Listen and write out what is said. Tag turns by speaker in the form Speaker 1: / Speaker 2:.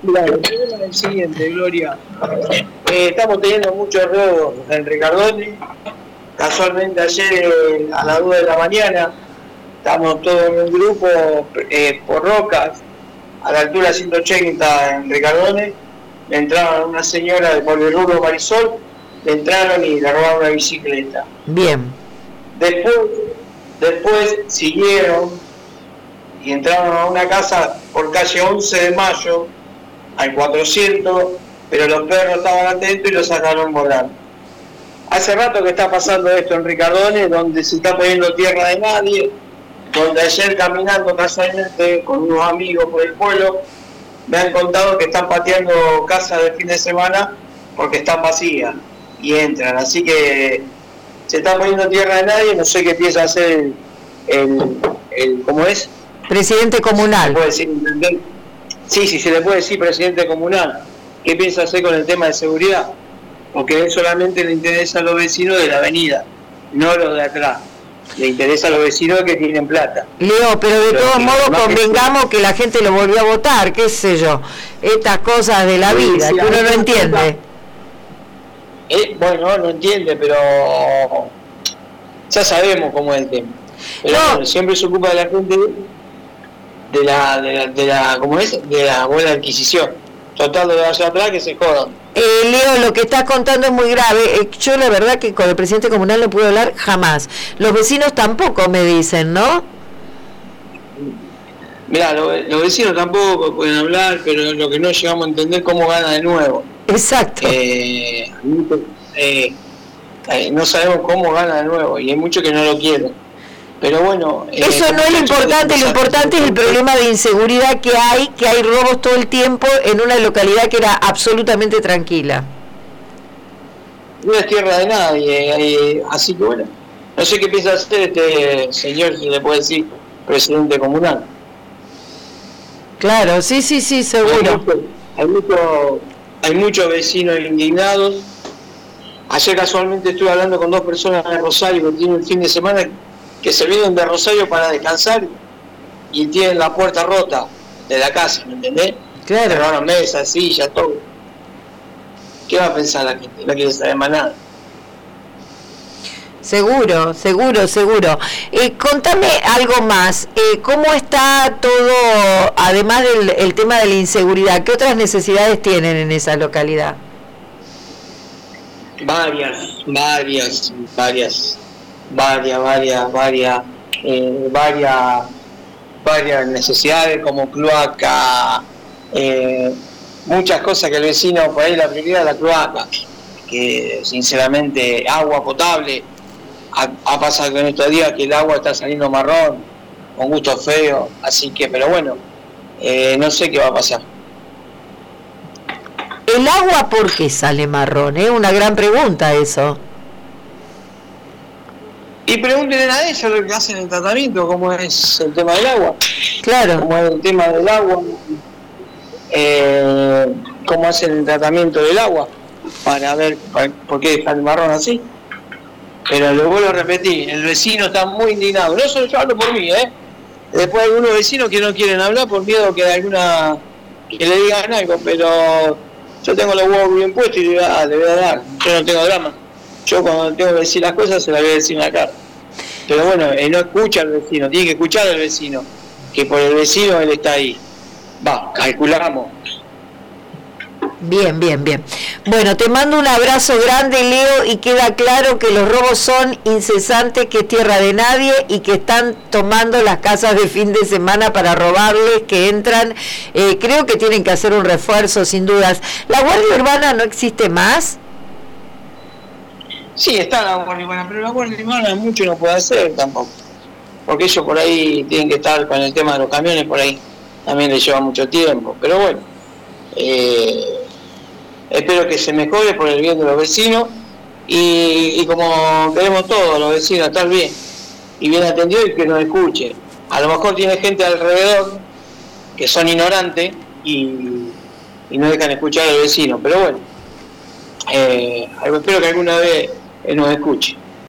Speaker 1: Mira, el problema es el siguiente, Gloria. Estamos teniendo muchos robos en Ricardone. Casualmente ayer a las 2 de la mañana estamos todos en un grupo por Rocas, a la altura 180 en Ricardone. Le entraron a una señora de Polirrubro Marisol, le entraron y le robaron una bicicleta.
Speaker 2: Bien.
Speaker 1: Después siguieron y entraron a una casa por calle 11 de Mayo, al 400, pero los perros estaban atentos y los sacaron volando. Hace rato que está pasando esto en Ricardone, donde se está poniendo tierra de nadie, donde ayer caminando casualmente con unos amigos por el pueblo, me han contado que están pateando casas de fin de semana porque están vacías y entran, así que se está poniendo tierra de nadie. No sé qué piensa hacer el ¿cómo es?
Speaker 2: Presidente comunal.
Speaker 1: ¿Se puede decir, intendente? Sí, se le puede decir presidente comunal. ¿Qué piensa hacer con el tema de seguridad? Porque él solamente le interesa a los vecinos de la avenida, no los de atrás. Le interesa a los vecinos que tienen plata.
Speaker 2: Leo, pero de todos modos convengamos que la gente lo volvió a votar, qué sé yo, estas cosas de la vida, que uno no entiende.
Speaker 1: Bueno, no entiende, pero ya sabemos cómo es el tema. Pero bueno, siempre se ocupa de la gente de la ¿cómo es? De la buena adquisición. Total, de allá atrás que se jodan.
Speaker 2: Leo, lo que estás contando es muy grave. Yo la verdad que con el presidente comunal no puedo hablar jamás. Los vecinos tampoco me dicen, ¿no?
Speaker 1: Mirá, los vecinos tampoco pueden hablar, pero lo que no llegamos a entender cómo gana de nuevo.
Speaker 2: Exacto.
Speaker 1: No sabemos cómo gana de nuevo y hay muchos que no lo quieren. Pero bueno,
Speaker 2: eso no es lo importante es el problema de inseguridad que hay robos todo el tiempo en una localidad que era absolutamente tranquila.
Speaker 1: No es tierra de nadie, así que bueno, no sé qué piensa hacer este señor, si le puede decir presidente comunal.
Speaker 2: Claro, sí, seguro.
Speaker 1: Hay muchos vecinos indignados. Ayer casualmente estuve hablando con 2 personas de Rosario que tienen el fin de semana, que se vienen de Rosario para descansar y tienen la puerta rota de la casa, ¿me entendés?
Speaker 2: Claro.
Speaker 1: Cerraron mesas, sillas, todo. ¿Qué va a pensar la gente? No quiere saber más nada.
Speaker 2: Seguro. Contame algo más. ¿Cómo está todo, además del tema de la inseguridad? ¿Qué otras necesidades tienen en esa localidad?
Speaker 1: Varias necesidades como cloaca, muchas cosas que el vecino, por ahí la prioridad de la cloaca, que sinceramente agua potable, ha pasado en estos días que el agua está saliendo marrón, con gusto feo, así que, pero bueno, no sé qué va a pasar.
Speaker 2: ¿El agua por qué sale marrón? Una gran pregunta eso.
Speaker 1: Y pregúntenle a ellos lo que hacen el tratamiento, cómo es el tema del agua.
Speaker 2: Claro.
Speaker 1: Cómo es el tema del agua, cómo hacen el tratamiento del agua, para ver por qué está el marrón así. Pero lo vuelvo a repetir, el vecino está muy indignado. No solo yo hablo por mí, Después hay algunos vecinos que no quieren hablar por miedo que que le digan algo, pero yo tengo los huevos bien puestos y le voy a dar. Yo no tengo drama. Yo cuando tengo que decir las cosas se las voy a decir en la cara. Pero bueno, no escucha al vecino, tiene que escuchar al vecino, que por el vecino él está ahí. Calculamos.
Speaker 2: Bien. Bueno, te mando un abrazo grande, Leo, y queda claro que los robos son incesantes, que es tierra de nadie y que están tomando las casas de fin de semana para robarles, que entran. Creo que tienen que hacer un refuerzo, sin dudas. ¿La Guardia Urbana no existe más?
Speaker 1: Sí, está la Guardia Urbana, pero la Guardia Urbana mucho no puede hacer tampoco. Porque ellos por ahí tienen que estar con el tema de los camiones, por ahí también les lleva mucho tiempo. Pero bueno, espero que se mejore por el bien de los vecinos y como queremos todos los vecinos estar bien y bien atendidos y que nos escuchen. A lo mejor tiene gente alrededor que son ignorantes y no dejan escuchar al vecino, pero bueno, espero que alguna vez nos escuche.